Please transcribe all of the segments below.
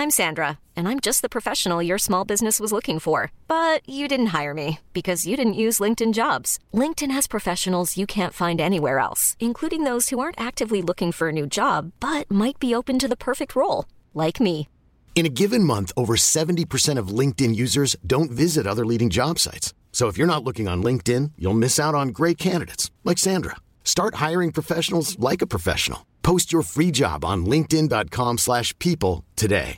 I'm Sandra, and I'm just the professional your small business was looking for. But you didn't hire me because you didn't use LinkedIn Jobs. LinkedIn has professionals you can't find anywhere else, including those who aren't actively looking for a new job, but might be open to the perfect role, like me. In a given month, over 70% of LinkedIn users don't visit other leading job sites. So if you're not looking on LinkedIn, you'll miss out on great candidates like Sandra. Start hiring professionals like a professional. Post your free job on linkedin.com/people today.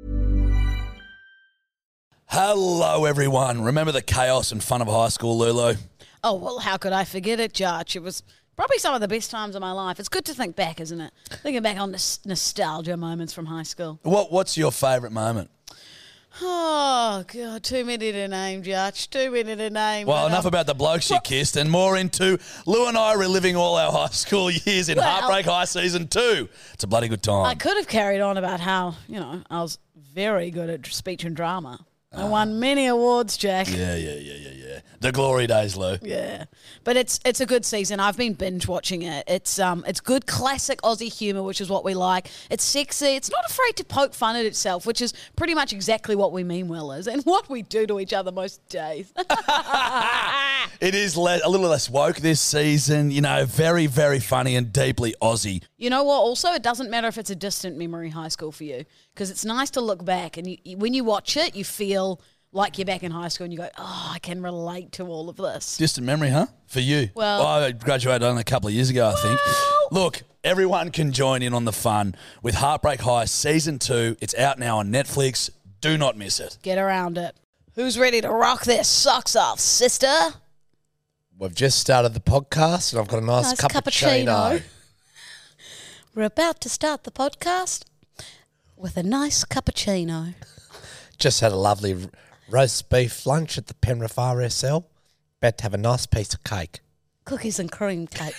Hello, everyone. Remember the chaos and fun of high school, Lulu? Oh, well, how could I forget it, Jarch? It was probably some of the best times of my life. It's good to think back, isn't it? Thinking back on nostalgia moments from high school. What's your favourite moment? Oh, God, too many to name, Jarch. Too many to name. Well, enough about the blokes you kissed and more into Lou and I reliving all our high school years in Heartbreak High Season 2. It's a bloody good time. I could have carried on about how, I was very good at speech and drama. I won many awards, Jack. Yeah. The glory days, Lou. Yeah, but it's a good season. I've been binge watching it. It's good classic Aussie humour, which is what we like. It's sexy. It's not afraid to poke fun at itself, which is pretty much exactly what we mean well is and what we do to each other most days. It is a little less woke this season. Very, very funny and deeply Aussie. You know what? Also, it doesn't matter if it's a distant memory high school for you because it's nice to look back and when you watch it, you feel like you're back in high school and you go, oh, I can relate to all of this. Distant memory, huh? For you? Well, I graduated only a couple of years ago, I think. Look, everyone can join in on the fun with Heartbreak High Season 2. It's out now on Netflix. Do not miss it. Get around it. Who's ready to rock their socks off, sister? We've just started the podcast and I've got a nice cappuccino. We're about to start the podcast with a nice cappuccino. Just had a lovely roast beef lunch at the Penrith RSL. About to have a nice piece of cake. Cookies and cream cake.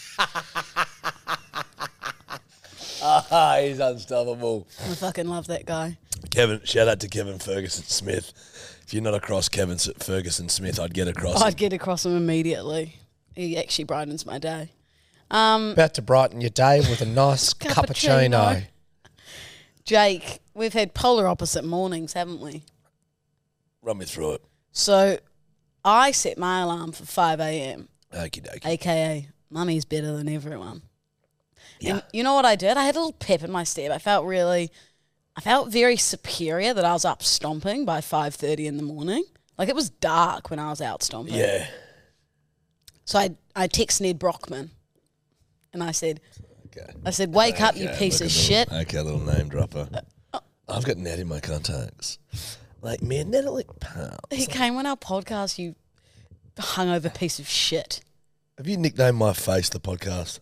He's unstoppable. I fucking love that guy. Shout out to Kevin Ferguson Smith. If you're not across Kevin Ferguson Smith, I'd get across I'd get across him immediately. He actually brightens my day. About to brighten your day with a nice cappuccino. Jake, we've had polar opposite mornings, haven't we? Run me through it. So I set my alarm for 5 a.m. Okie dokie. AKA, mummy's better than everyone. Yeah. And you know what I did? I had a little pep in my step. I felt very superior that I was up stomping by 5:30 in the morning. Like it was dark when I was out stomping. Yeah. So I text Ned Brockman and I said, wake up, you piece of shit. Okay, a little name dropper. I've got Ned in my contacts. Like, me and Ned are like pals. He came on our podcast, you hungover piece of shit. Have you nicknamed my face the podcast?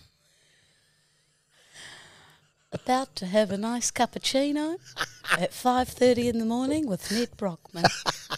About to have a nice cappuccino at 5:30 in the morning with Ned Brockman.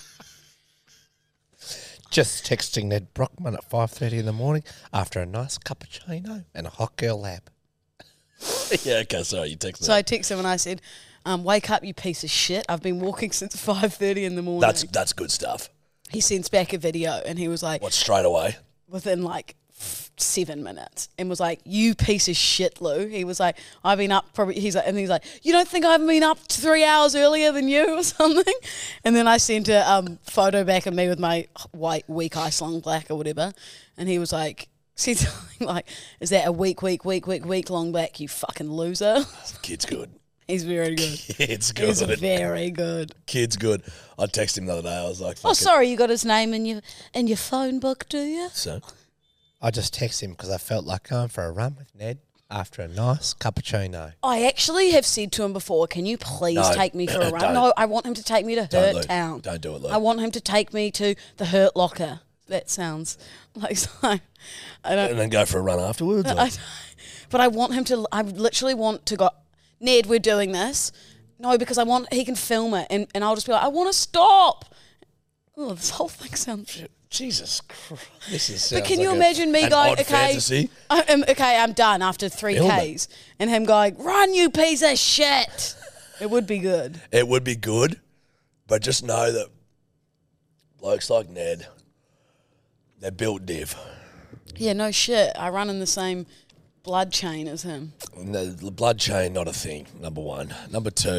Just texting Ned Brockman at 5:30 in the morning after a nice cappuccino and a hot girl lab. Yeah, okay, sorry, you texted So I texted him and I said, wake up, you piece of shit. I've been walking since 5:30 in the morning. That's good stuff. He sends back a video and he was like... What, straight away? Within like 7 minutes and was like, you piece of shit, Lou. He was like, I've been up probably... He's like, you don't think I've been up 3 hours earlier than you or something? And then I sent a photo back of me with my white, weak eye slung black or whatever. And he was like... said something like, is that a week long back, you fucking loser? Kid's good. He's very good. Kid's good. He's very good. Kid's good. I texted him the other day. I was like, oh, sorry, you got his name in your phone book, do you? So? I just texted him because I felt like going for a run with Ned after a nice cappuccino. I actually have said to him before, can you please take me for a run? No, I want him to take me to Hurt Town. Don't do it, Lou. I want him to take me to the Hurt Locker. That sounds like something. And then go for a run afterwards? But I want him to, I literally want to go, Ned, we're doing this. No, because he can film it and I'll just be like, I want to stop. Oh, this whole thing sounds... Jesus Christ. This is. But can you imagine me going, okay, fantasy. I'm done after 3Ks, and him going, run, you piece of shit. It would be good. It would be good, but just know that blokes like Ned, they're built div. Yeah, no shit. I run in the same blood chain as him. The blood chain, not a thing, number one. Number two,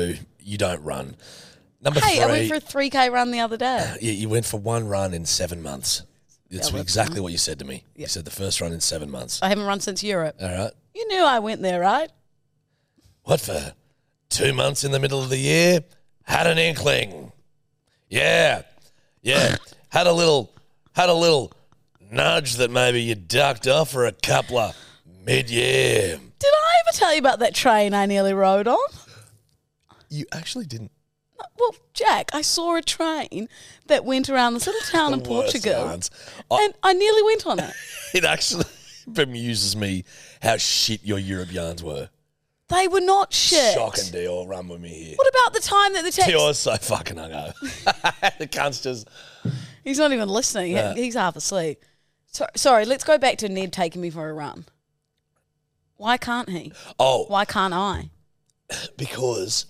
You don't run. Number Hey, three. I went for a 3K run the other day. You went for one run in 7 months. It's Yeah, exactly what you said to me. You said the first run in 7 months. I haven't run since Europe. All right. You knew I went there, right? What for? 2 months in the middle of the year? Had an inkling. Yeah. Had a little nudge that maybe you ducked off for a couple of mid-year. Did I ever tell you about that train I nearly rode on? You actually didn't. Well, Jack, I saw a train that went around this little town in The worst Portugal, yarns. and I nearly went on it. It actually bemuses me how shit your Europe yarns were. They were not shit. Shock and Dior, run with me here. What about the time that the taxi... Dior's so fucking hungover. The cunt's just... He's not even listening. Yeah. He's half asleep. Sorry, let's go back to Ned taking me for a run. Why can't he? Oh, Why can't I? because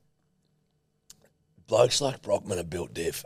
blokes like Brockman are built diff.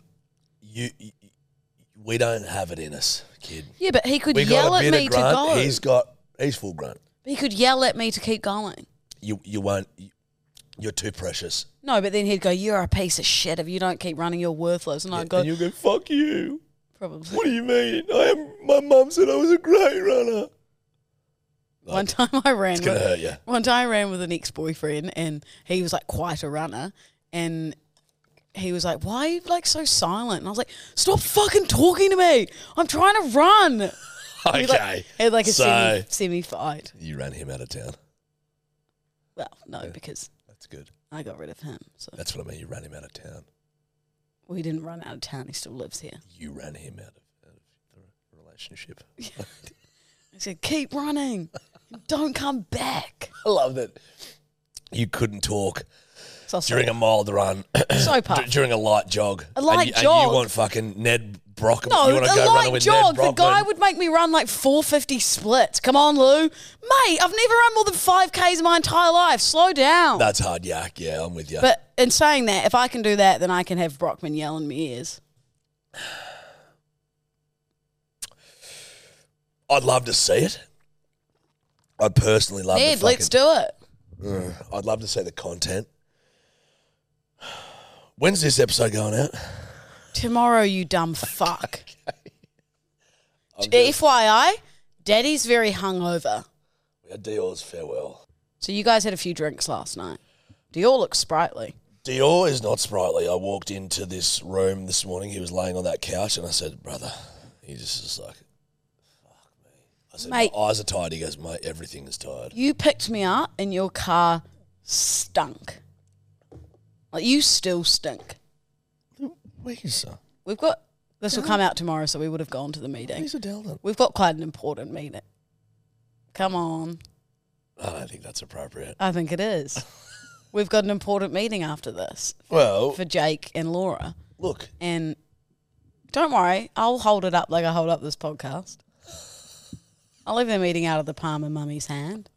We don't have it in us, kid. Yeah, but he could We yell got a at bit me of to grunt. go. He's full grunt. He could yell at me to keep going. You won't. You're too precious. No, but then he'd go, "You're a piece of shit. If you don't keep running, you're worthless." And I'd go, And you go, fuck you. "Probably." What do you mean? My mum said I was a great runner. One time I ran. It's gonna hurt you. One time I ran with an ex-boyfriend, and he was like quite a runner, and he was like, "Why are you like so silent?" And I was like, "Stop fucking talking to me. I'm trying to run." Okay. Had like a So- semi fight. You ran him out of town. Well, no, because That's good. I got rid of him. So That's what I mean. You ran him out of town. we didn't run out of town. He still lives here. You ran him out of the relationship. I said, "Keep running. Don't come back." I love that you couldn't talk So during a mild run, so puffed. during a light jog. A light and jog? you want fucking Ned Brockman. No, you want to a go running light with jog. Ned The Brockman. guy would make me run like 450 splits. Come on, Lou. Mate, I've never run more than 5Ks in my entire life. Slow down. That's hard yak. Yeah, I'm with you. But in saying that, if I can do that, then I can have Brockman yell in my ears. I'd love to see it. I'd personally love Ned, to let's do it. I'd love to see the content. When's this episode going out? Tomorrow, you dumb fuck. FYI, Daddy's very hungover. We had Dior's farewell. So you guys had a few drinks last night. Do you all look sprightly? Dior is not sprightly. I walked into this room this morning. He was laying on that couch, and I said, "Brother," he's just like, "Fuck me." I said, Mate. "My eyes are tired." He goes, "Mate, everything is tired." You picked me up and your car stunk. Like, you still stink. Where's We've got... This will come out tomorrow, so we would have gone to the meeting. a Delden? We've got quite an important meeting. Come on. I don't think that's appropriate. I think it is. We've got an important meeting after this Well, for Jake and Laura. look, And don't worry, I'll hold it up like I hold up this podcast. I'll leave the meeting out of the palm of Mummy's hand.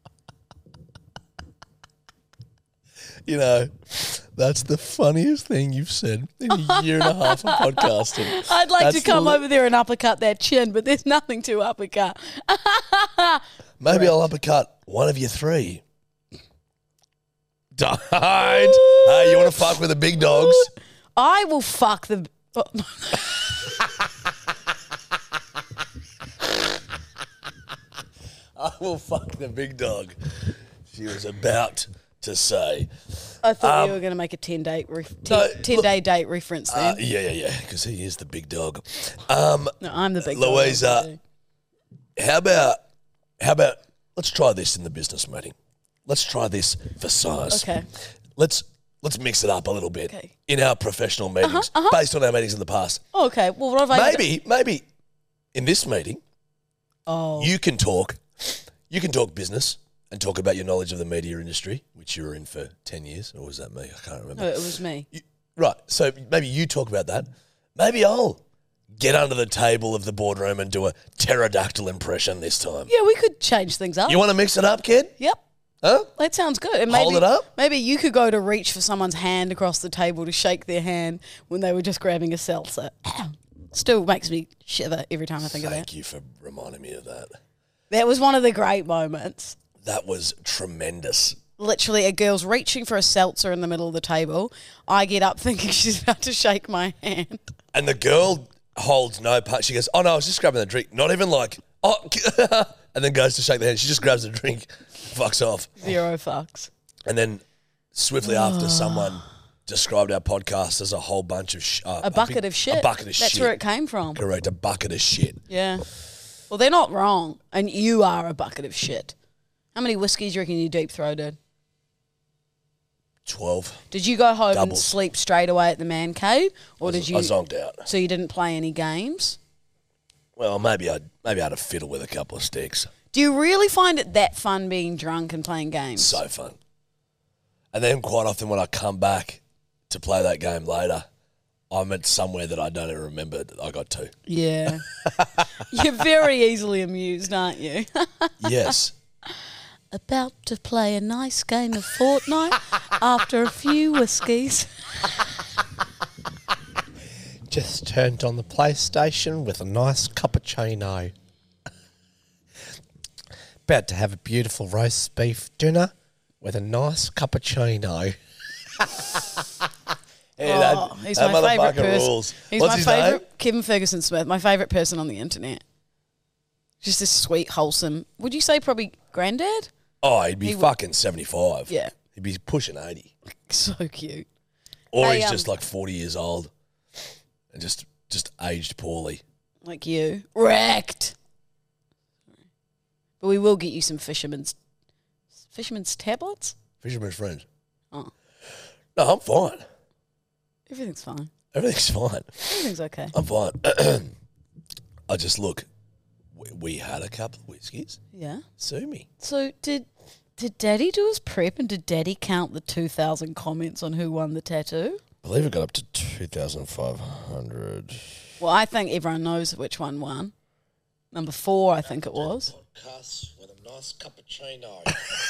you know, that's the funniest thing you've said in a year and a half of podcasting. I'd like That's to come the- over there and uppercut that chin, but there's nothing to uppercut. Maybe I'll uppercut one of you three. Don't. You want to fuck with the big dogs? I will fuck the... I will fuck the big dog. She was about to say. I thought you were going to make a 10-day date reference then. Yeah, because he is the big dog. No, I'm the big Louisa, how about let's try this in the business meeting. Let's try this for size. Okay. Let's mix it up a little bit Okay. in our professional meetings, based on our meetings in the past. Oh, okay, well, what have I... Maybe in this meeting, Oh, you can talk business and talk about your knowledge of the media industry, which you were in for 10 years, or was that me? I can't remember. no, it was me. Right, so maybe you talk about that. Maybe I'll get under the table of the boardroom and do a pterodactyl impression this time. Yeah, we could change things up. You want to mix it up, kid? Yep. Huh? That sounds good. And Hold it up? Maybe you could go to reach for someone's hand across the table to shake their hand when they were just grabbing a seltzer. Still makes me shiver every time I think of that. Thank you for reminding me of that. That was one of the great moments. That was tremendous. literally a girl's reaching for a seltzer in the middle of the table. I get up thinking she's about to shake my hand. And the girl holds no part. She goes, oh, no, I was just grabbing the drink. Not even like, oh, and then goes to shake the hand. She just grabs the drink, fucks off. 0 fucks. And then swiftly after, someone described our podcast as a whole bunch of A bucket of shit. A bucket of shit. That's where it came from. Correct, a bucket of shit. Yeah. Well, they're not wrong. And you are a bucket of shit. How many whiskeys do you reckon you deep throated? 12. Did you go home and Doubles. sleep straight away at the man cave? Or did you? I zonked out. So you didn't play any games? Well, maybe I had a fiddle with a couple of sticks. Do you really find it that fun being drunk and playing games? So fun. And then quite often when I come back to play that game later, I'm at somewhere that I don't even remember that I got to. Yeah. You're very easily amused, aren't you? Yes. About to play a nice game of Fortnite after a few whiskies. Just turned on the PlayStation with a nice cappuccino. About to have a beautiful roast beef dinner with a nice cappuccino. He's my favourite person. Rules. He's What's my his favourite, name? Kevin Ferguson Smith, my favourite person on the internet. Just this sweet, wholesome, would you say probably granddad? Oh, he'd be fucking 75. Yeah. He'd be pushing 80. So cute. Or Hey, he's just like 40 years old and just aged poorly. Like you. Wrecked. But we will get you some fisherman's tablets? Fisherman's friend. Oh. No, I'm fine. Everything's fine. Everything's fine. Everything's okay. I'm fine. I just look, we had a couple of whiskies. Yeah. Sue me. So did Daddy do his prep and did Daddy count the 2,000 comments on who won the tattoo? I believe it got up to 2,500. Well, I think everyone knows which one won. Number 4, I think it was. Podcast with a nice cappuccino.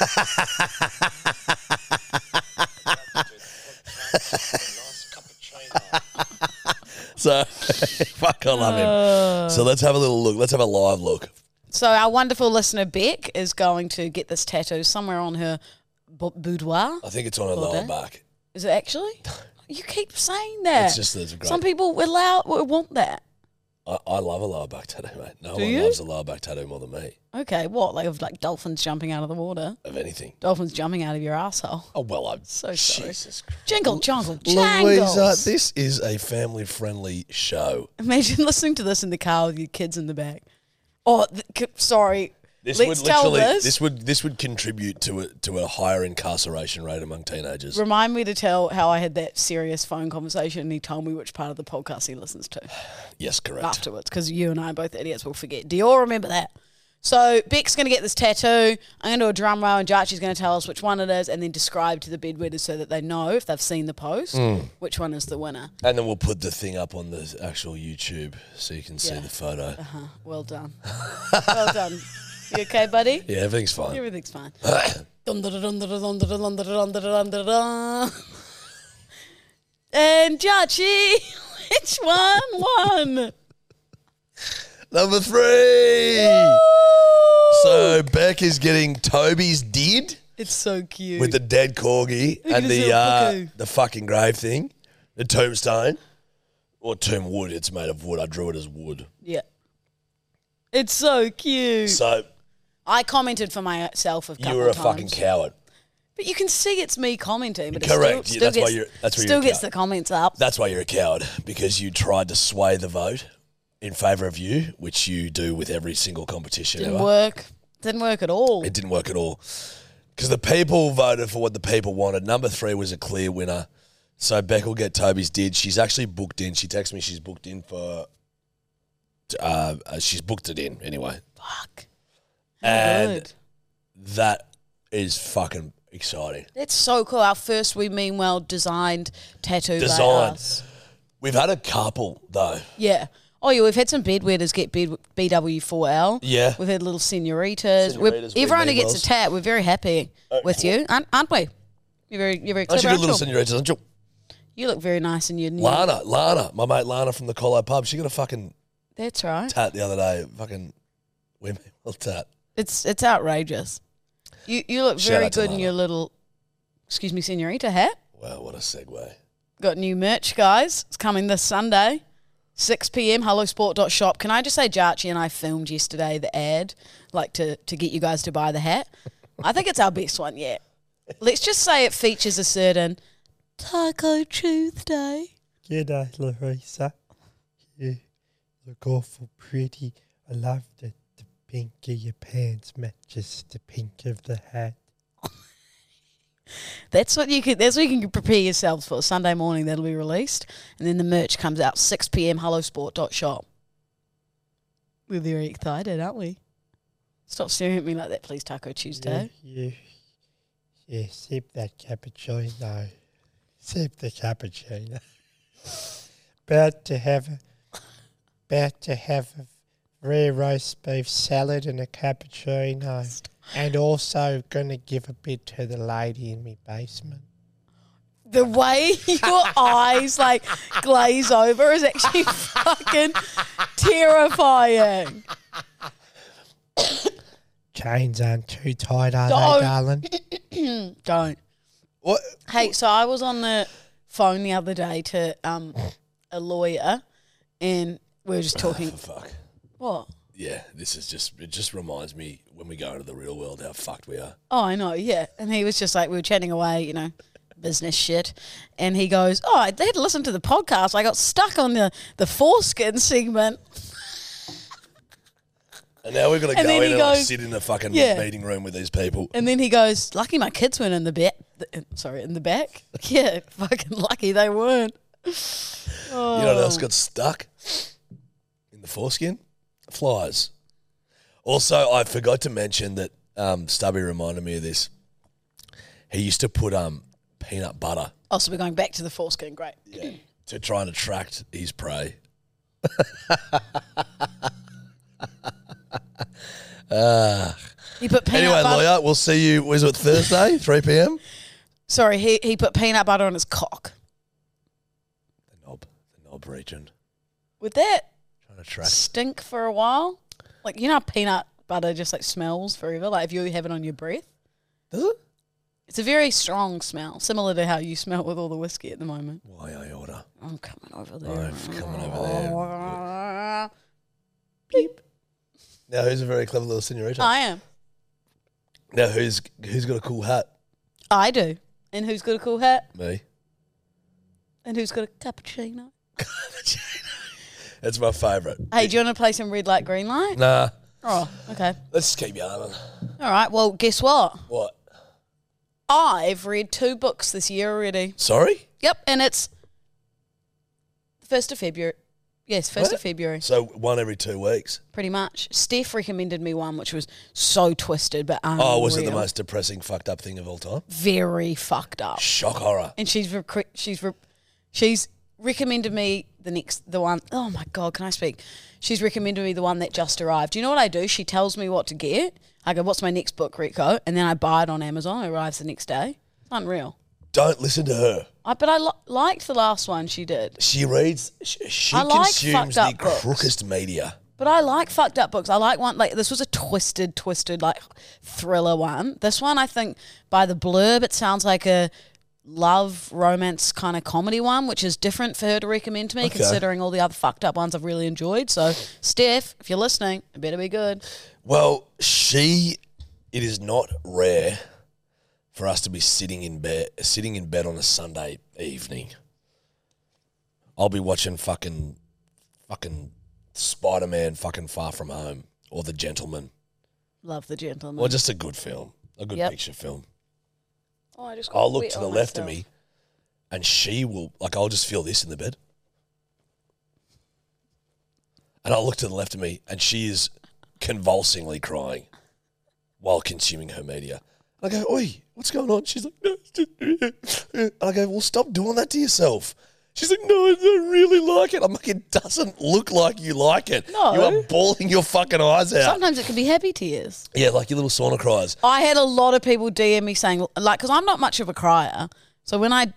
So, fuck, I love him. So let's have a little look. Let's have a live look. So our wonderful listener Beck is going to get this tattoo somewhere on her boudoir. I think it's on her lower back. Is it actually? You keep saying that. It's just there's a great. Some people want that. I love a lower back tattoo, mate. No Do one you? loves a lower back tattoo more than me. Okay, what? Like dolphins jumping out of the water? Of anything. Dolphins jumping out of your asshole. Oh, well, I'm So sorry. Jesus Christ. Jingle, jangle, Louisa, jangles. this is a family-friendly show. Imagine listening to this in the car with your kids in the back. Oh, sorry. This Let's would tell literally this. this would contribute to a higher incarceration rate among teenagers. Remind me to tell how I had that serious phone conversation and he told me which part of the podcast he listens to Yes, correct. afterwards because you and I, both idiots, will forget. Do you all remember that? So Beck's going to get this tattoo. I'm going to do a drum roll and Jarchi's going to tell us which one it is and then describe to the bedwetters so that they know if they've seen the post which one is the winner. And then we'll put the thing up on the actual YouTube so you can see Yeah. the photo. Well done. Well done. You okay, buddy? Yeah, everything's fine. Everything's fine. And Jarchi, which one won? Number 3. So Beck is getting Toby's did It's so cute. with the dead corgi Look at and his little bucko. the fucking grave thing, the tombstone or tomb wood. It's made of wood. I drew it as wood. Yeah. It's so cute. So I commented for myself a couple you were a times. fucking coward. But you can see it's me commenting. But Correct. It still, Yeah, that's why gets, you're- that's why you're still a gets coward. the comments up. That's why you're a coward, because you tried to sway the vote in favour of you, which you do with every single competition Didn't ever. work. Didn't work at all. It didn't work at all. Because the people voted for what the people wanted. Number 3 was a clear winner. So Beck will get Toby's did. She's actually booked in. She texted me she's booked in for... she's booked it in anyway. Fuck. And Good. that is fucking exciting. That's so cool. Our first We Mean Well designed tattoo by Design. us. We've had a couple, though. Yeah. Oh, yeah, we've had some bedwetters get BW4L. Yeah. We've had little senoritas. Senoritas, We Everyone who Mean gets Wells. a tat, we're very happy with you, aren't we? You're very Aren't clever, you good little aren't you? senoritas, aren't you? You look very nice in your new... Lana, my mate Lana from the Colo pub, she got a fucking That's right. tat the other day. Fucking women well tat. It's outrageous. You look Shout very out to good in Lana. your little excuse me, senorita hat. Wow, what a segue. Got new merch, guys. It's coming this Sunday, 6 p.m, hellosport.shop. Can I just say Jarchi and I filmed yesterday the ad, like to get you guys to buy the hat. I think it's our best one yet. Let's just say it features a certain Taco Tuesday. G'day, Larissa. You look awful pretty. I love that the pink of your pants matches the pink of the hat. That's what you can prepare yourselves for. Sunday morning that'll be released, and then the merch comes out 6 p.m. hellosport.shop. We're very excited, aren't we? Stop staring at me like that, please, Taco Tuesday. Yeah, sip that cappuccino. Sip the cappuccino. About to have a rare roast beef salad and a cappuccino. And also gonna give a bit to the lady in my basement. The way your eyes like glaze over is actually fucking terrifying. Chains aren't too tight, are Don't. they, darling? Don't. What? Hey, so I was on the phone the other day to a lawyer, and we were just talking. Fuck. What? Yeah, it just reminds me when we go into the real world how fucked we are. Oh, I know, yeah. And he was just like, we were chatting away, business shit. And he goes, oh, I had to listen to the podcast. I got stuck on the foreskin segment. And now we've got to And go then in he and goes- sit in a fucking Yeah. meeting room with these people. And then he goes, lucky my kids weren't in the back. In the back? Yeah, fucking lucky they weren't. You know what else got stuck in the foreskin? Flies. Also, I forgot to mention that Stubby reminded me of this. He used to put peanut butter Oh, so we're going back to the foreskin. Great. to try and attract his prey. He put peanut Anyway, butter. lawyer, we'll see you, was it Thursday, 3 p.m? Sorry, he put peanut butter on his cock. The knob region. Would that Trying to attract. stink for a while? Like, how peanut butter just like smells forever? Like if you have it on your breath? Does it? It's a very strong smell, similar to how you smell with all the whiskey at the moment. Why I order? I'm coming over there. I'm coming over there. Beep. Now, who's a very clever little senorita? I am. Now, who's got a cool hat? I do. And who's got a cool hat? Me. And who's got a cappuccino? That's my favourite. Hey, do you want to play some red light, green light? Nah, Oh, okay. let's just keep yarning. All right. Well, guess what? What? I've read 2 books this year already. Sorry? Yep, and it's the 1st of February. Yes, 1st of February, So one every 2 weeks. pretty much. Steph recommended me one which was so twisted, but Oh, was it the unreal. most depressing, fucked up thing of all time? Very fucked up. Shock horror. And she's recommended me the one. Oh my god, can I speak? She's recommended me the one that just arrived. Do you know what I do? She tells me what to get. I go, "What's my next book, Rico?" And then I buy it on Amazon. It arrives the next day. It's unreal. Don't listen to her. But I liked the last one she did. She reads, she I like consumes fucked the up books. crookest media. But I like fucked up books. I like one, like this was a twisted, like thriller one. This one, I think by the blurb, it sounds like a love, romance kind of comedy one, which is different for her to recommend to me, Okay. considering all the other fucked up ones I've really enjoyed. So, Steph, if you're listening, it better be good. Well, it is not rare for us to be sitting in bed on a Sunday evening. I'll be watching fucking Spider-Man fucking Far From Home or The Gentleman Love The Gentleman. or just a good film, a good Yep. picture film. Oh, I just got I'll look wet to the on left of myself. me and she will, I'll just feel this in the bed. And I'll look to the left of me and she is convulsingly crying while consuming her media. I go, "Oi, what's going on?" She's like, "No, it's just..." And I go, "Well, stop doing that to yourself." She's like, "No, I don't really like it." I'm like, "It doesn't look like you like it. No. You are bawling your fucking eyes out." Sometimes it can be happy tears. Yeah, like your little sauna cries. I had a lot of people DM me saying, like, because I'm not much of a crier. So when I'm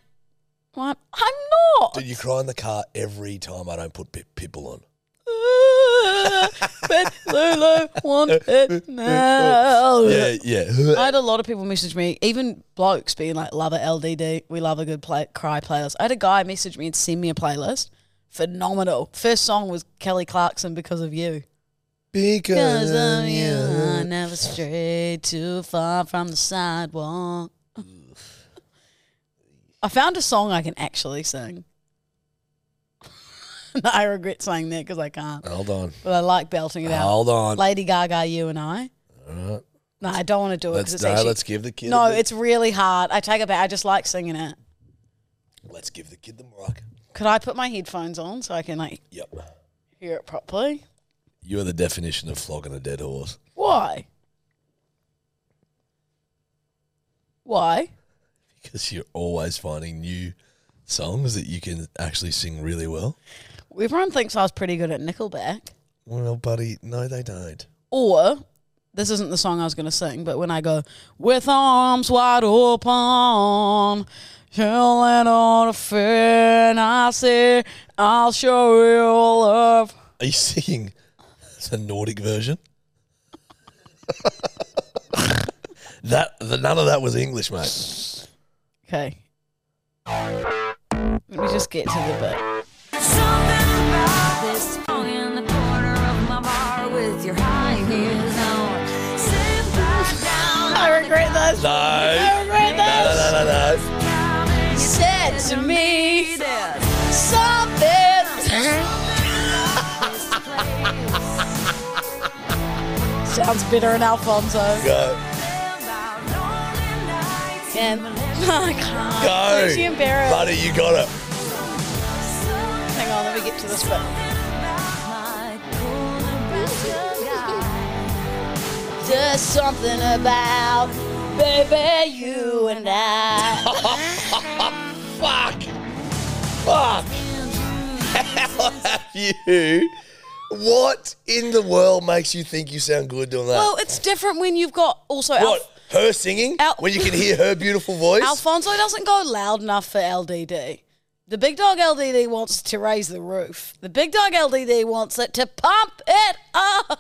not. Dude, you cry in the car every time I don't put Pitbull on. but Lulu want it now. Yeah. I had a lot of people message me, even blokes being like, love a LDD. We love a good cry playlist. I had a guy message me and send me a playlist. Phenomenal. First song was Kelly Clarkson, Because of You. Because of you, I never strayed too far from the sidewalk. I found a song I can actually sing. I regret saying that because I can't. Hold on. But I like belting it out. Hold on. Lady Gaga, You and I. All right. No, I don't want to do it because it's actually... Let's give the kid No, a bit. it's really hard. I take it back. I just like singing it. Let's give the kid the mic. Could I put my headphones on so I can Yep. hear it properly? You are the definition of flogging a dead horse. Why? Why? Because you're always finding new songs that you can actually sing really well. Everyone thinks I was pretty good at Nickelback. Well, buddy, no, they don't. Or, this isn't the song I was going to sing, but when I go, with arms wide open, chilling on a fin, I say, I'll show you love. Are you singing the Nordic version? None of that was English, mate. Okay. Let me just get to the bit. Something about this song in the corner of my bar with your high heels on. Sit back down. I regret this. No. I regret this. No. You said to me something. Sounds bitter in Alfonso. Go. And I can't. Go. I'm actually embarrassed. Buddy, you got it. Hang on, let me get to this bit. There's something about, baby, you and I. Fuck. How have you? What in the world makes you think you sound good doing that? Well, it's different when you've got also what? Her singing? When you can hear her beautiful voice? Alfonso doesn't go loud enough for LDD. The big dog LDD wants to raise the roof. The big dog LDD wants it to pump it up.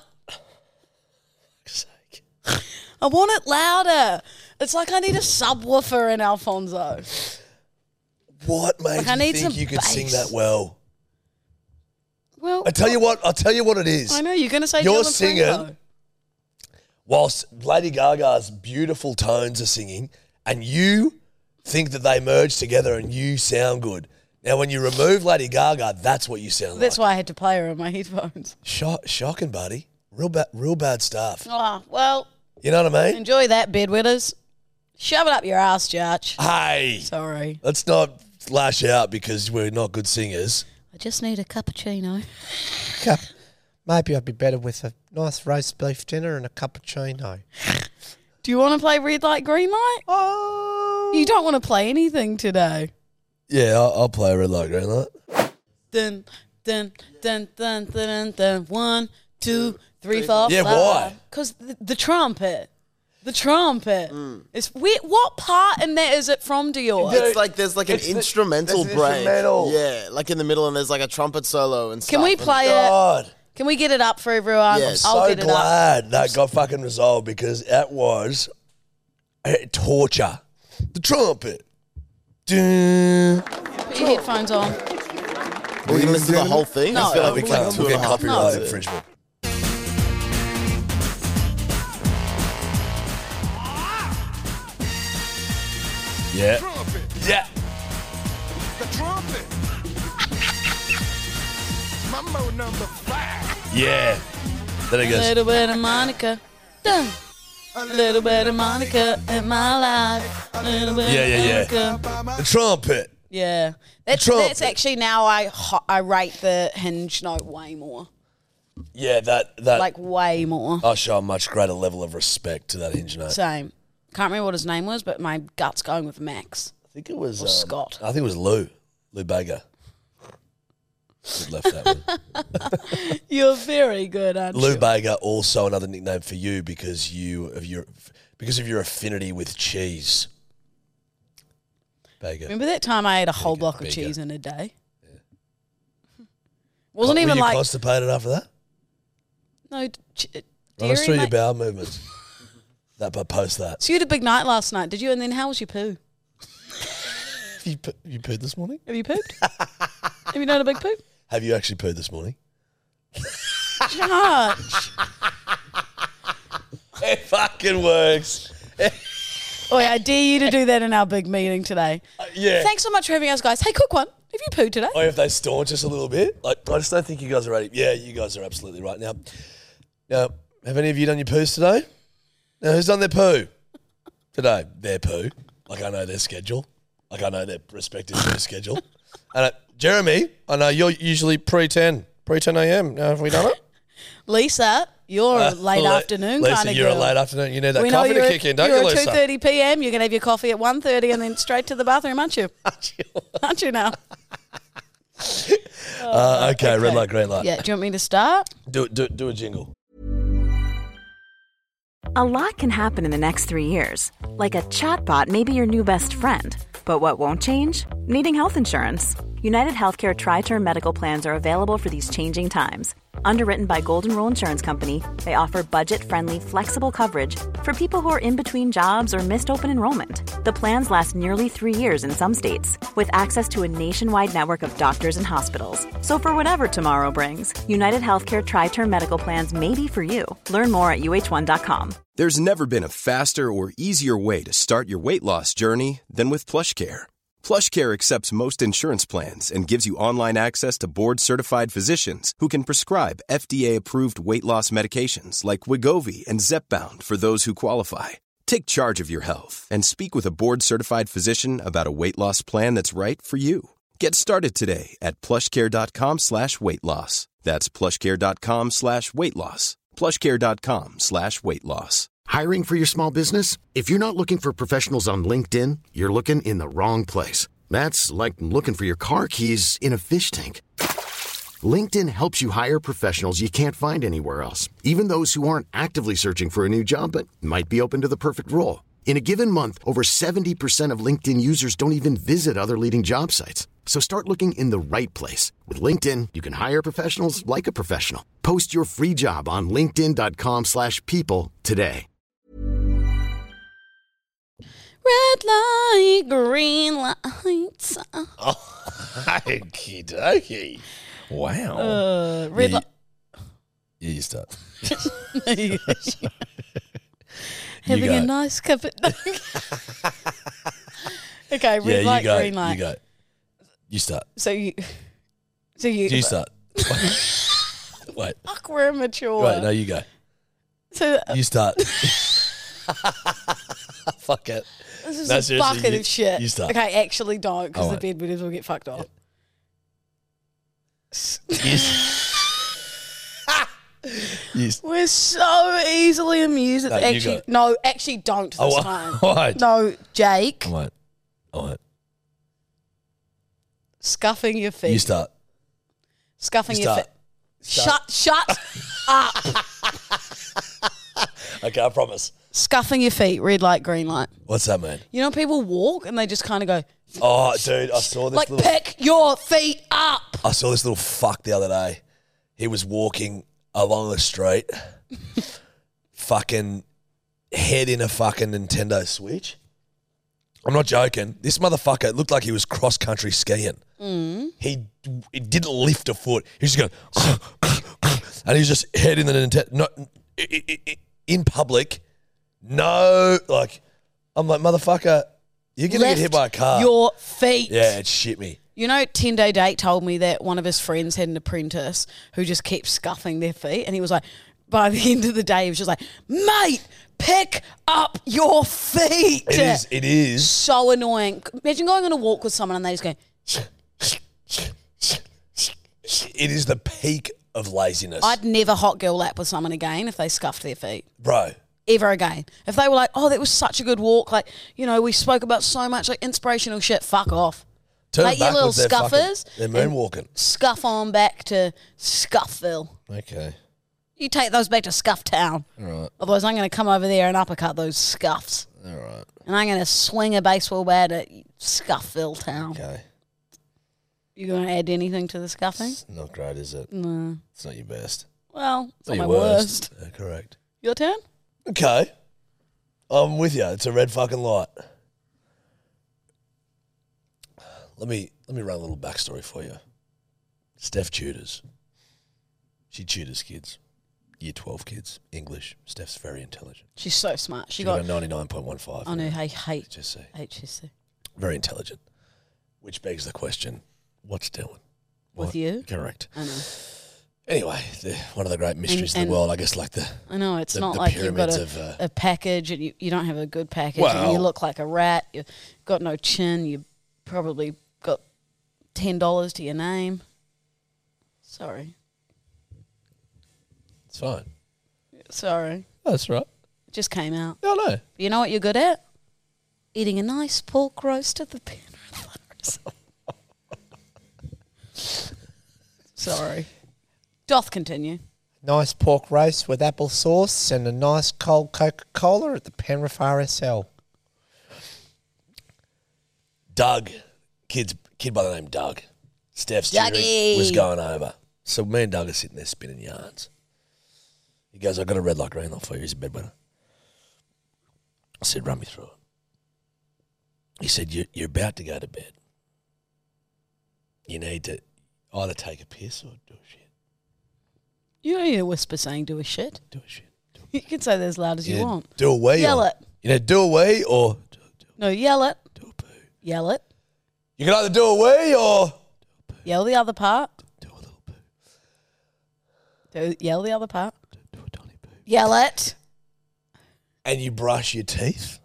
I want it louder. It's like I need a subwoofer in Alfonso. What made I you need think some you could sing bass. that well? Well, I'll tell you what it is. I know you're going to say You're Dylan singing, Franco. whilst Lady Gaga's beautiful tones are singing, and you think that they merge together and you sound good. Now, when you remove Lady Gaga, that's what you sound That's like. why I had to play her in my headphones. Shocking, buddy. Real bad stuff. Oh, well, You know what I mean? enjoy that, bedwetters. Shove it up your ass, Judge. Hey, Sorry. let's not lash out because we're not good singers. I just need a cappuccino. Maybe I'd be better with a nice roast beef dinner and a cappuccino. Do you want to play red light, green light? Oh, You don't want to play anything today. Yeah, I'll play a red light, green light. Dun, dun, dun, dun, dun, dun. 1, 2, 3, 4, Yeah, why? Because the trumpet. The trumpet. It's what part in that is it from, Dior? It's like there's like an instrumental there's an break. instrumental. Yeah, like in the middle, and there's like a trumpet solo and stuff. Can we and- play it? God. Can we get it up for everyone? Yes. I'll So get it up. glad that got fucking resolved because that was torture. The trumpet. Dun. Put your headphones on. We're gonna listen to the whole thing. No, I feel like We we can't. can't. We'll get copyright No. infringement. Yeah. Yeah. The trumpet. Mambo number 5. Yeah. Then it A goes. little bit of Monica. Dun. A little bit of Monica in my life. A little bit Yeah, of yeah, yeah. Monica. The trumpet. Yeah. That's trumpet. actually now I rate the hinge note way more. Yeah, that Like way more. I show a much greater level of respect to that hinge note. Same. Can't remember what his name was, but my gut's going with Max. I think it was Or Scott. I think it was Lou Bega. Just left that one. You're very good, aren't Lou you? Bega, also another nickname for you because of your affinity with cheese. Bega. Remember that time I ate a whole block of Bega. cheese in a day? Wasn't Were even you like constipated after that? No Run us dairy, through your mate. bowel movements. But post that. So you had a big night last night, did you? And then how was your poo? You pooed this morning? Have you pooped? Have you done a big poop? Have you actually pooed this morning? Judge. It fucking works. Oh, yeah, I dare you to do that in our big meeting today. Yeah. Thanks so much for having us, guys. Hey, quick one. Have you pooed today? Or if they staunch us a little bit. Like, I just don't think you guys are ready. Yeah, you guys are absolutely right. Now, have any of you done your poos today? Now, who's done their poo today? Their poo. Like, I know their schedule. Like, I know their respective poo schedule. And Jeremy, I know you're usually pre-10 a.m. Now, have we done it? Lisa, you're a late afternoon Lisa, kind of you're girl. a late afternoon. You need that We know coffee to you're kick in, don't you're you, at Lisa? 2:30 p.m. You're going to have your coffee at 1:30 and then straight to the bathroom, aren't you? Aren't you now? Okay, red light, green light. Yeah, do you want me to start? Do a jingle. A lot can happen in the next 3 years. Like a chatbot may be your new best friend. But what won't change? Needing health insurance. United Healthcare Tri-Term Medical Plans are available for these changing times. Underwritten by Golden Rule Insurance Company, they offer budget-friendly, flexible coverage for people who are in between jobs or missed open enrollment. The plans last nearly 3 years in some states, with access to a nationwide network of doctors and hospitals. So for whatever tomorrow brings, United Healthcare Tri-Term Medical Plans may be for you. Learn more at uh1.com. There's never been a faster or easier way to start your weight loss journey than with PlushCare. PlushCare accepts most insurance plans and gives you online access to board-certified physicians who can prescribe FDA-approved weight loss medications like Wegovy and Zepbound for those who qualify. Take charge of your health and speak with a board-certified physician about a weight loss plan that's right for you. Get started today at plushcare.com/weight loss. That's plushcare.com/weight loss. plushcare.com/weight loss. Hiring for your small business? If you're not looking for professionals on LinkedIn, you're looking in the wrong place. That's like looking for your car keys in a fish tank. LinkedIn helps you hire professionals you can't find anywhere else, even those who aren't actively searching for a new job but might be open to the perfect role. In a given month, over 70% of LinkedIn users don't even visit other leading job sites. So start looking in the right place. With LinkedIn, you can hire professionals like a professional. Post your free job on linkedin.com/people today. Red light, green lights. Okie dokie. Wow. Red light. Yeah, you start. Having go. a nice cup of Okay, red light, you go. green light. You go. You start. So you You start. Wait. Fuck, we're immature. Wait, no, you go. So You start. Fuck it. this is No, a seriously, bucket you- of shit. you start. Okay, actually don't, because the Alright. bedwetters will get fucked off. We're so easily amused. No, you Actually, go. no, actually don't this Oh, time. why? No, Jake, I won't. I won't. scuffing your feet. You start. Scuffing You your start. feet. Shut up. Okay, I promise. Scuffing your feet. Red light, green light. What's that mean? You know, people walk and they just kind of go Oh, dude, I saw this like, little. pick your feet up. I saw this little fuck the other day. He was walking along the street, fucking head in a fucking Nintendo Switch. I'm not joking. This motherfucker, it looked like he was cross country skiing. He didn't lift a foot. He was just going, and he was just head in the Nintendo. No, in public, no, like, I'm like, motherfucker, you're gonna get hit by a car. Your feet. Yeah, it shit me. You know, 10 Day Date told me that one of his friends had an apprentice who just kept scuffing their feet. And he was like, by the end of the day, he was just like, mate, pick up your feet. It is. So annoying. Imagine going on a walk with someone and they just go, It is the peak of laziness. I'd never hot girl lap with someone again if they scuffed their feet. Bro. Ever again. If they were like, oh, that was such a good walk. Like, you know, we spoke about so much like inspirational shit. Fuck off. Turn Like your little backwards, they're scuffers. fucking- They're moonwalking. Scuff on back to Scuffville. Okay. You take those back to Scuff Town. All right. Otherwise, I'm going to come over there and uppercut those scuffs. All right. And I'm going to swing a baseball bat at Scuffville Town. Okay. You going to add anything to the scuffing? Not great, is it? No. It's not your best. Well, it's not Your my worst. Yeah, correct. Your turn? Okay. I'm with you. It's a red fucking light. Let me run a little backstory for you. Steph tutors. She tutors kids. Year 12 kids. English. Steph's very intelligent. She's so smart. She got a 99.15. I know. I hate HSC. HSC. Very intelligent. Which begs the question, what's doing? With you? Correct. I know. Anyway, one of the great mysteries in the world, I guess, like the I know, it's the, not the like you've got pyramids a package and you don't have a good package and Well- you look like a rat, you've got no chin, you probably got $10 to your name. Sorry. It's fine. Sorry. That's right. It just came out. I know. You know what you're good at? Eating a nice pork roast at the Penrith. Sorry. Doth continue. Nice pork roast with apple sauce and a nice cold Coca-Cola at the Penrith RSL. Doug, kid by the name Doug, Steph's tutoring, Dougie. was going over. So me and Doug are sitting there spinning yarns. He goes, I've got a red light green light for you. He's a bedwetter. I said, run me through it. He said, you're about to go to bed. You need to either take a piss or do a shit. You don't need to whisper saying do a shit. Do a shit. You can say that as loud as you Yeah, want. Do a wee. Yell or, it. You know, do a wee or No, yell it. do a poo. Yell it. You can either do a wee or Yell the other part. do a little poo. Yell the other part. Do a tiny poo. Yell it. And you brush your teeth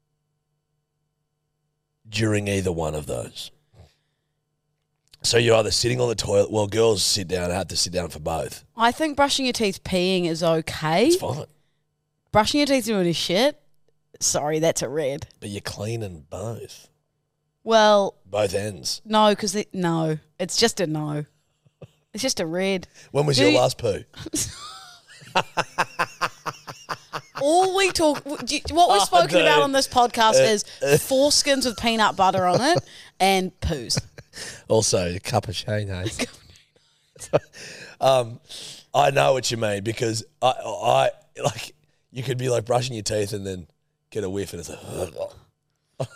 during either one of those. So you're either sitting on the toilet. Well, girls sit down, have to sit down for both. I think brushing your teeth peeing is okay. It's fine. Brushing your teeth doing a shit, sorry, that's a red. But you're cleaning both. Well, Both ends. no, because no, it's just a no. It's just a red. When was Do your you- last poo? All we talk, what we've spoken dude. about on this podcast is foreskins with peanut butter on it and poos. Also, a cappuccino. I know what you mean because I like you could be like brushing your teeth and then get a whiff and it's like.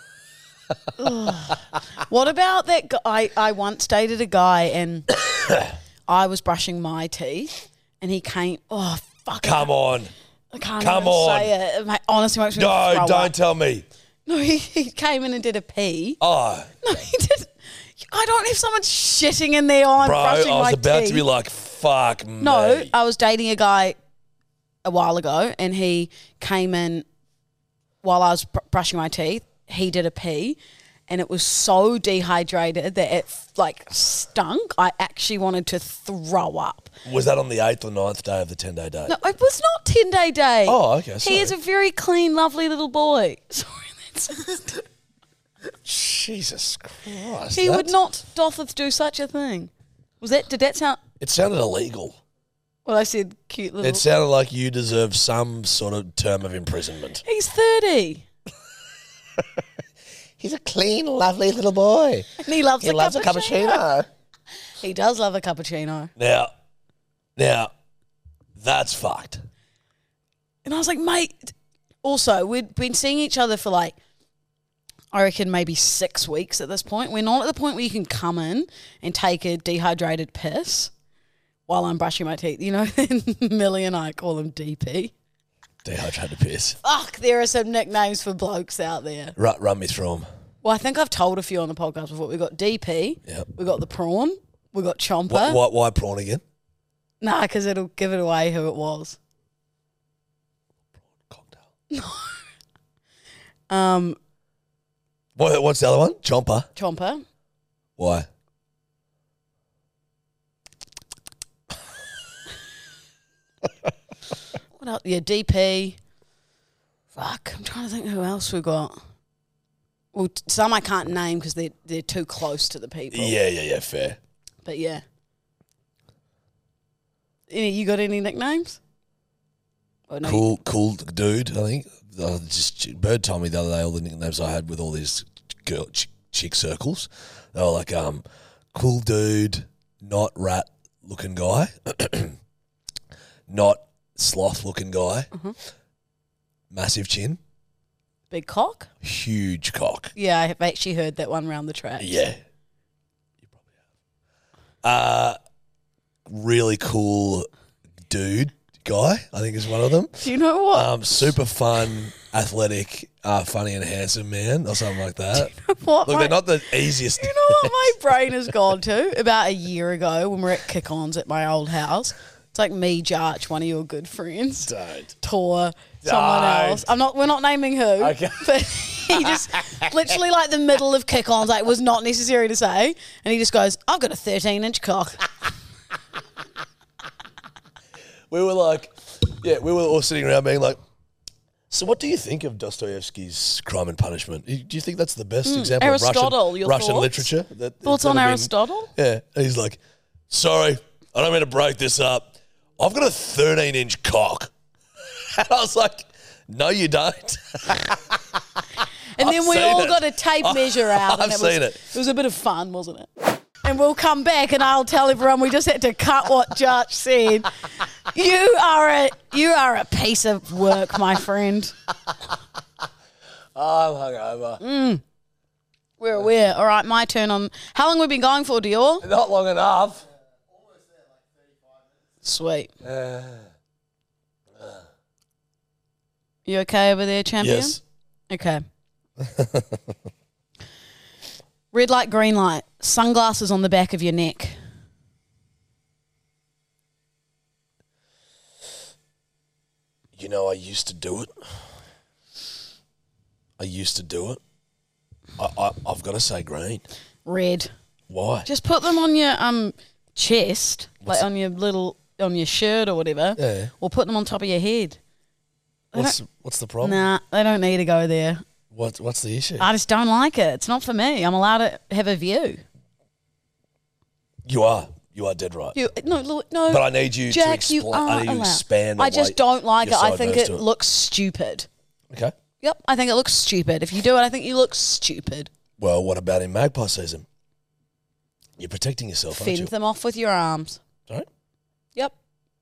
What about that guy? I once dated a guy and I was brushing my teeth and he came. Oh fuck! Come on. I can't Come even on. say it. It honestly makes me No, throw don't up. tell me. No, he came in and did a pee. Oh, No, he didn't. I don't have someone shitting in there while I'm bro, brushing I was my about teeth. to be like, fuck me. No, I was dating a guy a while ago, and he came in while I was brushing my teeth. He did a pee, and it was so dehydrated that it like stunk. I actually wanted to throw up. Was that on the 8th or 9th day of the 10-day day? No, it was not 10-day day. Oh, okay, sorry. He is a very clean, lovely little boy. Sorry, that's Jesus Christ. he would that's- not dotheth do such a thing. Was that? Did that sound? It sounded illegal. Well, I said cute little. It sounded like you deserve some sort of term of imprisonment. He's 30. He's a clean, lovely little boy. And he loves He loves a cappuccino. He does love a cappuccino. Now, that's fucked. And I was like, mate. Also, we'd been seeing each other for like, I reckon maybe 6 weeks at this point. We're not at the point where you can come in and take a dehydrated piss while I'm brushing my teeth. You know, Millie and I call him DP. Dehydrated piss. Fuck, there are some nicknames for blokes out there. Run me through them. Well, I think I've told a few on the podcast before. We've got DP. Yep. We've got the prawn. We've got Chomper. Why prawn again? Nah, because it'll give it away who it was. Cocktail. What's the other one? Chomper. Chomper. Why? What else? Yeah, DP. Fuck, I'm trying to think who else we got. Well, some I can't name because they're too close to the people. Yeah, fair. But yeah. You got any nicknames? Oh, no, Cool dude, I think. Bird told me the other day all the nicknames I had with all these chick circles. They were like, cool dude, not rat looking guy. not sloth-looking guy. Mm-hmm. Massive chin, Big cock? huge cock. Yeah, I have actually heard that one round the track. Yeah. You probably have. Really cool dude guy, I think is one of them. Do you know what? Super fun, athletic, funny and handsome man or something like that. What Look, my- they're not the easiest. You know what my brain has gone to? About a year ago when we were at Kick-Ons at my old house. It's like me, Jarch, one of your good friends. Don't. Tor, someone else. We're not naming who. Okay. But he just literally like the middle of Kick-Ons, like was not necessary to say. And he just goes, I've got a 13-inch cock. We were like, we were all sitting around being like, so what do you think of Dostoevsky's Crime and Punishment? Do you think that's the best example Aristotle, of your Russian thoughts? literature? Thoughts on Aristotle? Yeah. And he's like, sorry, I don't mean to break this up. I've got a 13-inch cock. And I was like, no, you don't. And then we seen all it. got a tape measure out. And I've seen it. It was a bit of fun, wasn't it? And we'll come back and I'll tell everyone we just had to cut what Jarch said. You are a piece of work, my friend. I'm hungover. We're aware. All right, my turn on. How long have we been going for, Dior? Not long enough. Sweet. You okay over there, champion? Yes. Okay. Red light, green light. Sunglasses on the back of your neck. You know, I used to do it. I've got to say green. Red. Why? Just put them on your chest, like on your shirt or whatever. Yeah. Or put them on top of your head. What's the problem? Nah, they don't need to go there. What's the issue? I just don't like it. It's not for me. I'm allowed to have a view. You are dead right. No. But I need you Jack, to explain. you are I need you to allowed. expand. I just don't like it. your I side think goes it to looks stupid. Okay. Yep, I think it looks stupid. If you do it, I think you look stupid. Well, what about in magpie season? You're protecting yourself, aren't you? Fend them off with your arms. Sorry? Yep.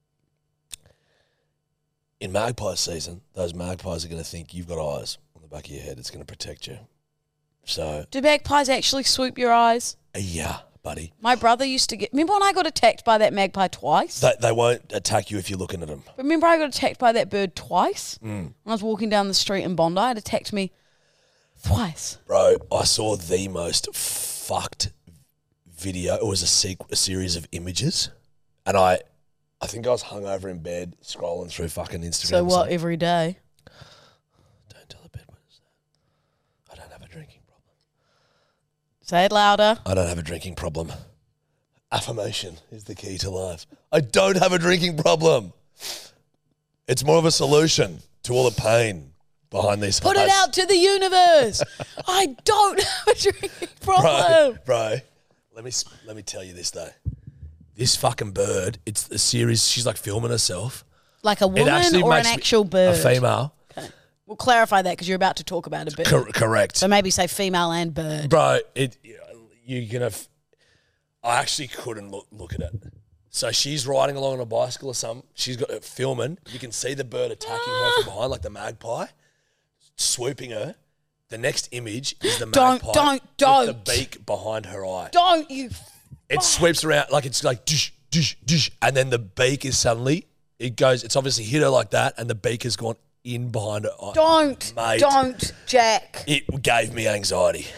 In magpie season, those magpies are going to think you've got eyes on the back of your head. It's going to protect you. So, Do magpies actually swoop your eyes? yeah, buddy. My brother used to get... Remember when I got attacked by that magpie twice? They won't attack you if you're looking at them. Remember I got attacked by that bird twice? When I was walking down the street in Bondi, it attacked me twice. Bro, I saw the most fucked video. It was a series of images. And I think I was hungover in bed scrolling through fucking Instagram. So what, every day? Don't tell the bed what is that. I don't have a drinking problem. Say it louder. I don't have a drinking problem. Affirmation is the key to life. I don't have a drinking problem. It's more of a solution to all the pain behind these Put it highs. out to the universe. I don't have a drinking problem. Bro, let me tell you this though. This fucking bird, it's a series. She's like filming herself. Like a woman actually or an makes me- actual bird? A female. Okay. We'll clarify that because you're about to talk about a bird. Correct. So maybe say female and bird. Bro, you're gonna. I actually couldn't look at it. So she's riding along on a bicycle or something. She's got it filming. You can see the bird attacking her from behind, like the magpie, swooping her. The next image is the magpie don't. with the beak behind her eye. Don't you... It sweeps around like it's like dish, dish, dish, and then the beak is suddenly it's obviously hit her like that, and the beak has gone in behind her eye. Don't, Jack. It gave me anxiety.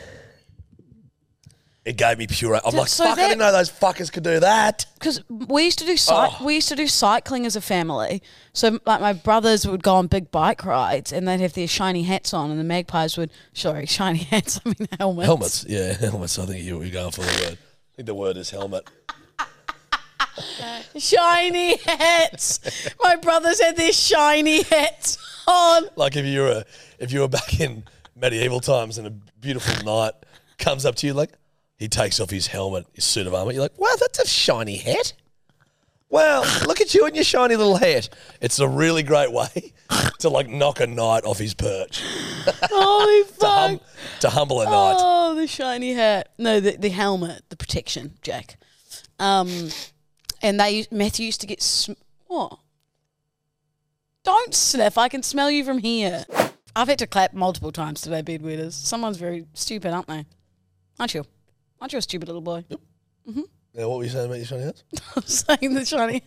It gave me pure. I'm like, So fuck! I didn't know those fuckers could do that. Because we used to do cycling as a family. So like my brothers would go on big bike rides and they'd have their shiny hats on, and the magpies would shiny hats. I mean helmets. Helmets, yeah, helmets. I think you were going for the word. I think the word is helmet. Shiny hats. My brothers had their shiny hats on. Like if you were back in medieval times and a beautiful knight comes up to you, like he takes off his helmet, his suit of armor. You're like, wow, that's a shiny hat. Well, look at you in your shiny little hat. It's a really great way to like knock a knight off his perch. Holy fuck. To humble a knight. Oh, the shiny hat. No, the helmet, the protection, Jack. And Matthew used to get what? Don't sniff. I can smell you from here. I've had to clap multiple times today, bedwetters. Someone's very stupid, aren't they? Aren't you? Aren't you a stupid little boy? Yep. Mm-hmm. Now, what were you saying about your shiny hats? I'm saying the shiny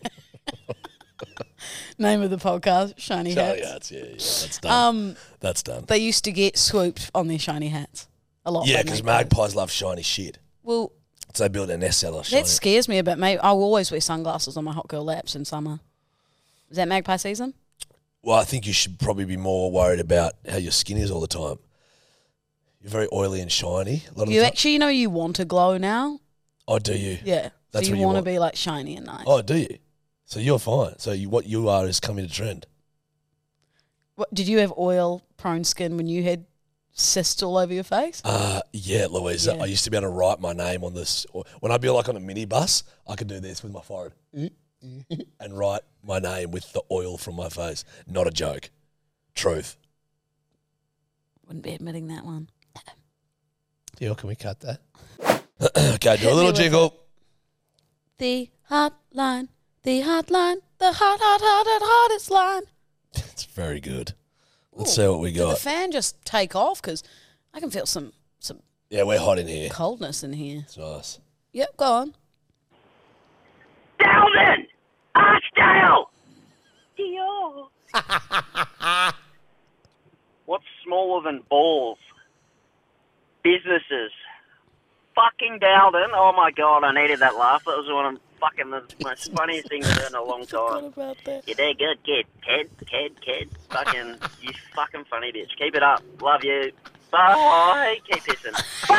name of the podcast, Shiny Hats. Shiny hats, yeah. That's done. That's done. They used to get swooped on their shiny hats a lot. Yeah, by because magpies. magpies love shiny shit. Well, So they build a nest out of shiny. that scares me a bit, mate. I'll always wear sunglasses on my hot girl laps in summer. Is that magpie season? Well, I think you should probably be more worried about how your skin is all the time. You're very oily and shiny. A lot of You the time. actually know you want to glow now? Oh, do you? Yeah. That's so what you you want to want. be like shiny and nice. Oh, do you? So you're fine. So what you are is coming to trend. What, did you have oil-prone skin when you had cysts all over your face? Yeah, Louisa. Yeah. I used to be able to write my name on this. When I'd be like on a minibus, I could do this with my forehead and write my name with the oil from my face. Not a joke. Truth. Wouldn't be admitting that one. Yeah, can we cut that? Okay, do a little jiggle. The hotline, the hotline, the hottest line. It's very good. Let's see what we Did the got. fan just take off? Because I can feel some Yeah, we're hot in here. coldness in here. It's nice. Yep, go on. Dalvin! Archdale! Dior! What's smaller than balls? Businesses. Fucking Dalvin. Oh my god, I needed that laugh. That was one of fucking the most funniest things I've heard in a long time. About that. You're dead good, kid. Kid. Fucking, you fucking funny bitch. Keep it up. Love you. Bye. Keep pissing.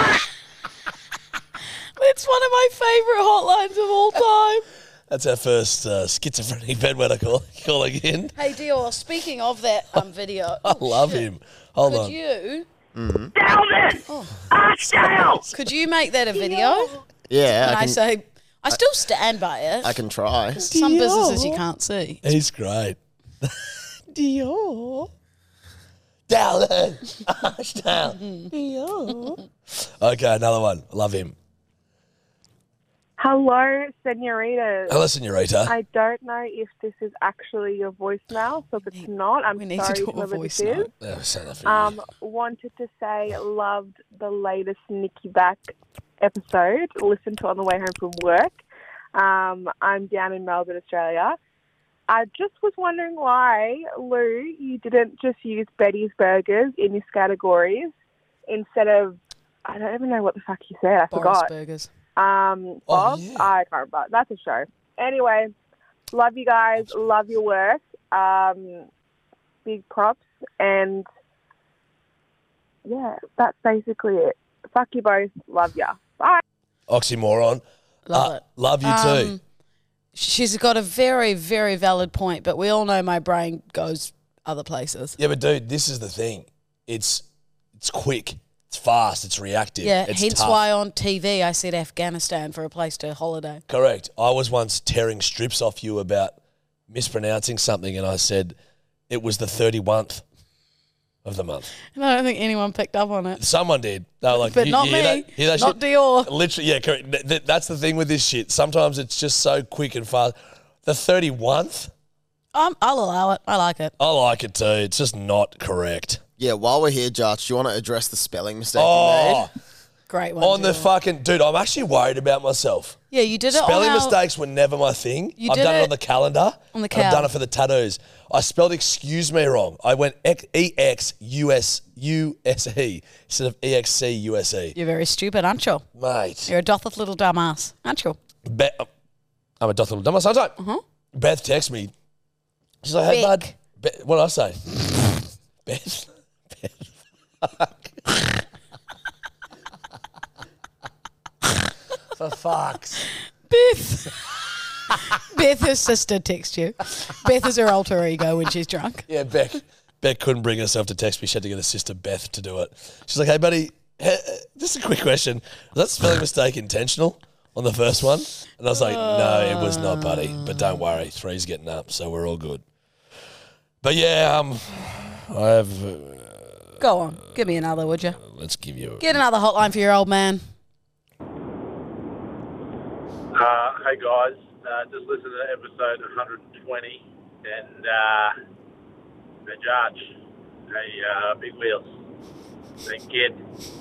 It's one of my favourite hotlines of all time. That's our first schizophrenic bedwetter calling in. Hey, Dior, speaking of that video. I love him. Hold Could on. you... Dalvin! Archdale! Could you make that a video? Yeah, And I I can, say, I still stand by it. I can try. Some businesses you can't see. He's great. Dior. Dallin. Dior. Okay, another one. Love him. Hello, senoritas. Hello, senorita. I don't know if this is actually your voicemail, so if it's not, I'm We need to sorry do a whoever voice this is. note. Yeah, say that for you. Wanted to say loved the latest Nikki Back episode. Listened to it on the way home from work. I'm down in Melbourne, Australia. I just was wondering why, Lou, you didn't just use Betty's Burgers in these categories instead of, I don't even know what the fuck you said. I Boris forgot. Burgers. Bob? yeah. I can't remember. That's a show. Anyway, love you guys. Love your work. Big props. And, yeah, that's basically it. Fuck you both. Love ya. Bye. Oxymoron. Love it. Love you too. She's got a very, very valid point, but we all know my brain goes other places. Yeah, but dude, this is the thing. It's quick. It's fast. It's reactive. Yeah, it's hence tough. why on TV I said Afghanistan for a place to holiday. Correct. I was once tearing strips off you about mispronouncing something, and I said it was the 31st of the month. And I don't think anyone picked up on it. Someone did. They were like, But not hear me. that- hear that Not shit? Dior. Literally, yeah, correct. That's the thing with this shit. Sometimes it's just so quick and fast. The 31st, I'll allow it. I like it. I like it too. It's just not correct. Yeah, while we're here, Josh, do you want to address the spelling mistake you Oh, made? Great one. on the Dior. fucking dude, I'm actually worried about myself. Yeah, you did it Spelling on our, mistakes were never my thing. You I've did done it it on the calendar. on the and I've cal. done it for the tattoos. I spelled excuse me wrong. I went EXUSE instead of EXCUSE. You're very stupid, aren't you? Mate. You're a dotheth little dumbass, aren't you? I'm a little dumb sometimes. Beth texts me. She's like, hey, bud. What did I say? Beth. For fuck's. Beth. Beth, her sister, texts you. Beth is her alter ego when she's drunk. Yeah, Beck couldn't bring herself to text me. She had to get her sister Beth to do it. She's like, hey, buddy, just a quick question. Was that spelling mistake intentional on the first one? And I was like, no, it was not, buddy. But don't worry, 3's getting up, so we're all good. But yeah, I have... Go on, give me another, would you? let's give you... Get another hotline for your old man. Hey guys, just listened to episode 120, and Hey, Judge. Hey, Big Wheels. Hey, kid.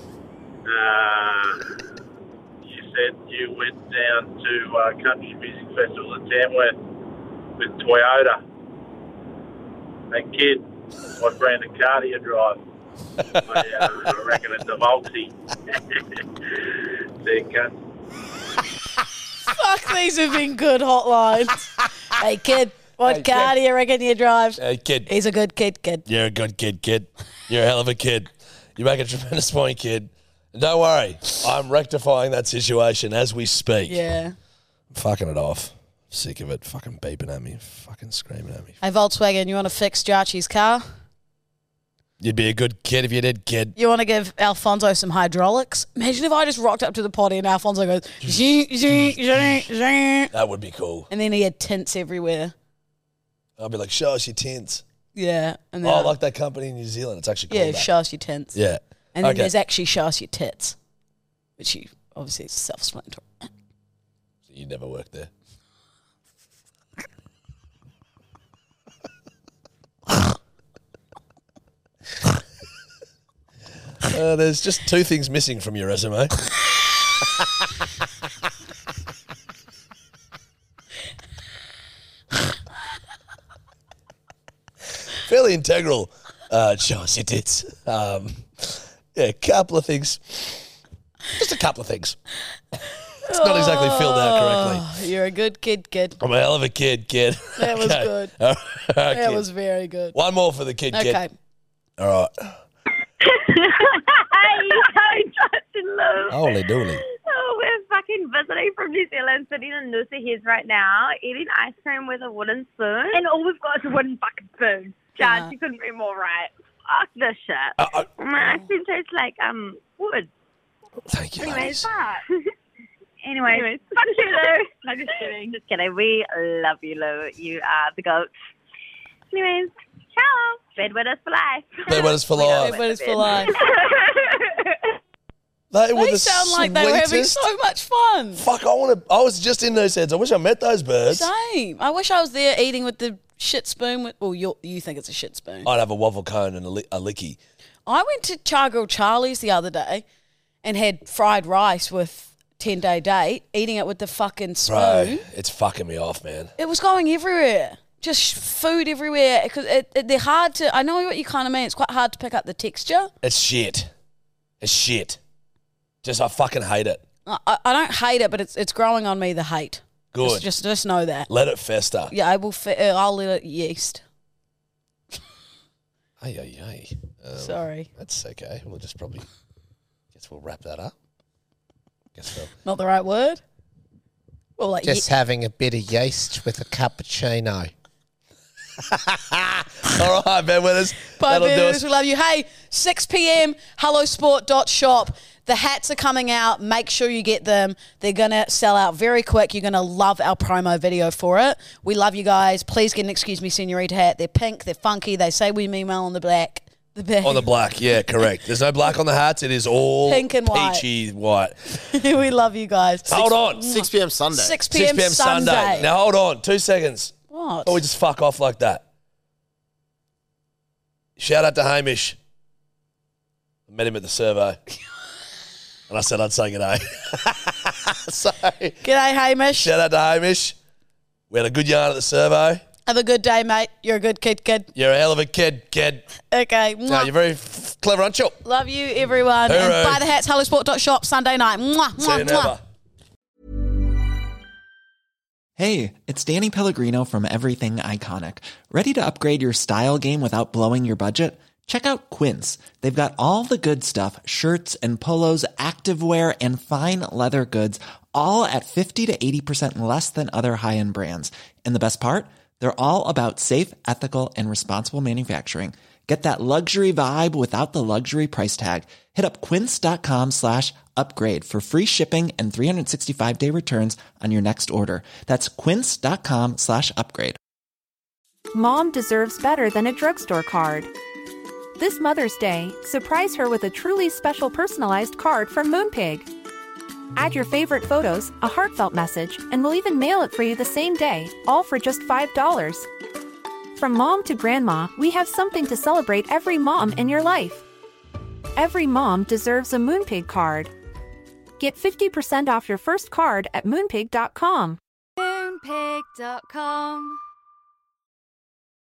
You said you went down to Country Music Festival at Tamworth with Toyota. Hey, kid, what brand of car do you drive? I reckon it's a Volksy. See you, cunt. Fuck, these have been good hotlines. Hey, kid, what car do you reckon you drive? Hey, kid. He's a good kid. You're a good kid. You're a hell of a kid. You make a tremendous point, kid. And don't worry, I'm rectifying that situation as we speak. Yeah. I'm fucking it off. Sick of it. Fucking beeping at me. Fucking screaming at me. Hey, Volkswagen, you want to fix Jarchi's car? You'd be a good kid if you did, kid. You want to give Alfonso some hydraulics? Imagine if I just rocked up to the potty and Alfonso goes, zing, zing, zing, zing. That would be cool. And then he had tints everywhere. I'd be like, show us your tints. Yeah. And Oh, I like that company in New Zealand. It's actually called yeah, that. show us your tints. Yeah. And then Okay. there's actually show us your tits, which you obviously is self-explanatory. You never worked there. There's just two things missing from your resume. Fairly integral. Show us your tits. Yeah, a couple of things. Just a couple of things. It's not exactly filled out correctly. Oh, you're a good kid. I'm a hell of a kid. That was Okay. good. All right, That kid. was very good. One more for the kid. Okay. All right. Hi, Justin Lou. Holy dooly. Oh, we're fucking visiting from New Zealand, sitting in Noosa Heads right now, eating ice cream with a wooden spoon, and all we've got is a wooden fucking spoon. Judge, you couldn't be more right. Fuck this shit. My ice cream tastes like wood. Thank you. Anyways, Anyways, fuck you, Lou. No, just kidding. Just kidding. We love you, Lou. You are the goat. Anyways, ciao. Bedwetters for life. Bedwetters for life. Bedwetters for life. They were They the sound like they were having sweetest- so much fun. Fuck, I was just in those heads. I wish I met those birds. Same. I wish I was there eating with the shit spoon. Well, you think it's a shit spoon. I'd have a waffle cone and a licky. I went to Chargirl Charlie's the other day and had fried rice with 10-day date, eating it with the fucking spoon. Bro, it's fucking me off, man. It was going everywhere. Just food everywhere. Because they're hard to... I know what you kind of mean. It's quite hard to pick up the texture. It's shit. It's shit. Just, I fucking hate it. I don't hate it, but it's growing on me, the hate. Good. Just know that. Let it fester. Yeah, I'll let it yeast. Ay. Sorry. That's okay. We'll just probably... Guess we'll wrap that up. Guess we'll... Not the right word? Well, like Just having a bit of yeast with a cappuccino. All right, bedwetters. Bye, That'll do Bears. us. We love you. Hey, 6 p.m, hellosport.shop. The hats are coming out. Make sure you get them. They're going to sell out very quick. You're going to love our promo video for it. We love you guys. Please get an Excuse Me Senorita hat. They're pink. They're funky. They say we mean well on the black. The back. On the black, yeah, correct. There's no black on the hats. It is all Pink and white. peachy white. We love you guys. Hold on. 6 p.m. Sunday. 6 p.m. 6 p.m. Sunday. Now, hold on. 2 seconds. What? Or we just fuck off like that. Shout out to Hamish. I met him at the servo. And I said I'd say g'day. So, G'day, Hamish. shout out to Hamish. We had a good yarn at the servo. Have a good day, mate. You're a good kid. You're a hell of a kid. Okay. No, you're very clever, aren't you? Love you, everyone. Hooroo. And buy the hats, hellosport.shop, Sunday night. Mwah, See you mwah, mwah. never. Hey, it's Danny Pellegrino from Everything Iconic. Ready to upgrade your style game without blowing your budget? Check out Quince. They've got all the good stuff, shirts and polos, activewear, and fine leather goods, all at 50 to 80% less than other high-end brands. And the best part? They're all about safe, ethical, and responsible manufacturing. Get that luxury vibe without the luxury price tag. Hit up quince.com/upgrade for free shipping and 365-day returns on your next order. That's quince.com/upgrade. Mom deserves better than a drugstore card. This Mother's Day, surprise her with a truly special personalized card from Moonpig. Add your favorite photos, a heartfelt message, and we'll even mail it for you the same day, all for just $5. From mom to grandma, we have something to celebrate every mom in your life. Every mom deserves a Moonpig card. Get 50% off your first card at moonpig.com. Moonpig.com.